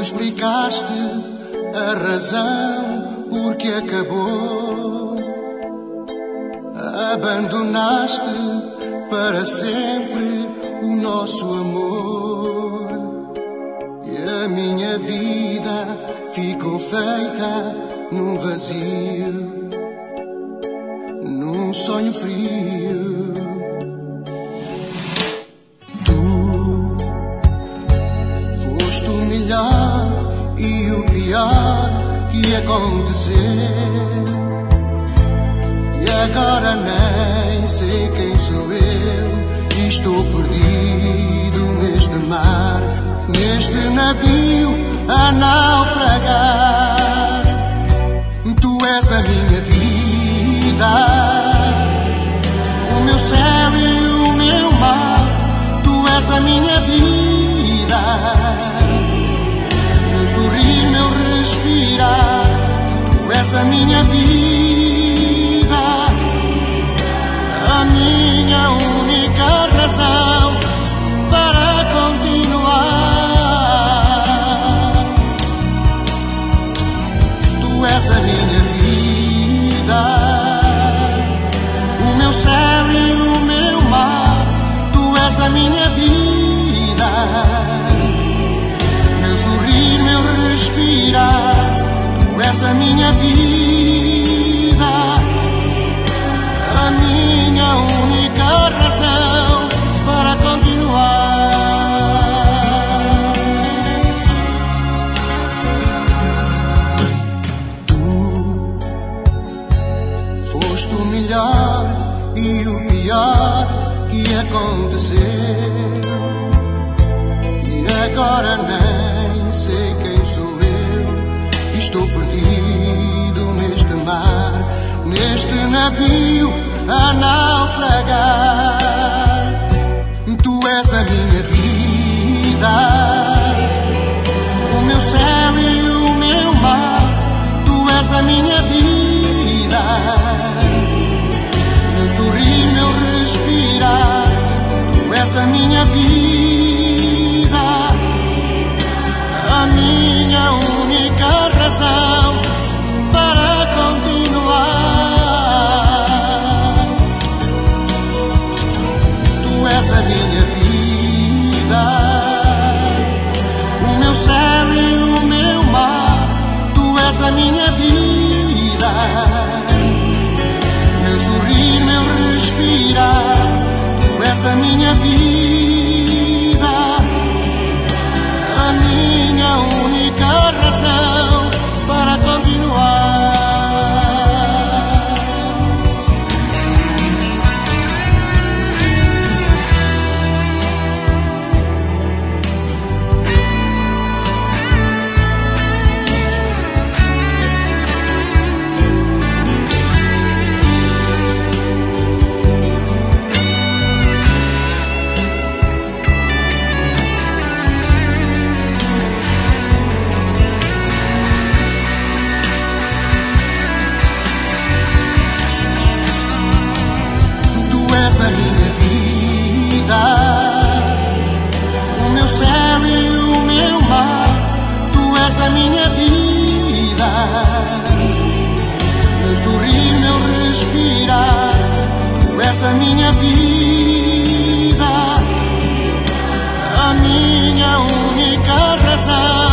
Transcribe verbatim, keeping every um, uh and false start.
explicaste a razão por que acabou. Abandonaste para sempre o nosso amor. E a minha vida ficou feita num vazio, num sonho frio. Tu foste o melhor e o pior que aconteceu. E agora nem sei quem sou eu. Estou perdido neste mar, neste navio a naufragar. Tu és a minha vida, o meu céu e o meu mar. Tu és a minha vida, meu sorrir, meu respirar. Tu és a minha vida, a minha única razão para continuar. Tu és a minha vida, o meu céu e o meu mar. Tu és a minha vida, meu sorrir, meu respirar. Tu és a minha vida, a minha única razão para continuar. Tu foste o melhor e o pior que aconteceu. E agora nem sei quem sou eu. Estou perdido neste mar, neste navio a naufragar. Tu és a minha vida, o meu céu e o meu mar. Tu és a minha vida, meu sorrir, meu respirar. Tu és a minha vida, a minha única razão para continuar. Tu és a minha vida, o meu céu e o meu mar. Tu és a minha vida, meu sorrir, meu respirar. Tu és a minha vida, a minha única razão para continuar. O meu céu e o meu mar. Tu és a minha vida, meu sorrir, meu respirar. Tu és a minha vida, a minha única razão